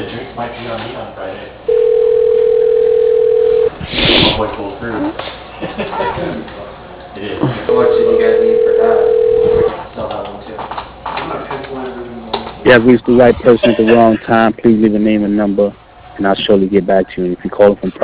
drinks might be on me on Friday. Boy pulled through. It is. How much did you guys need for that? Still have one too. You have reached the right person at the wrong time. Please leave a name and number, and I'll surely get back to you. And if you call from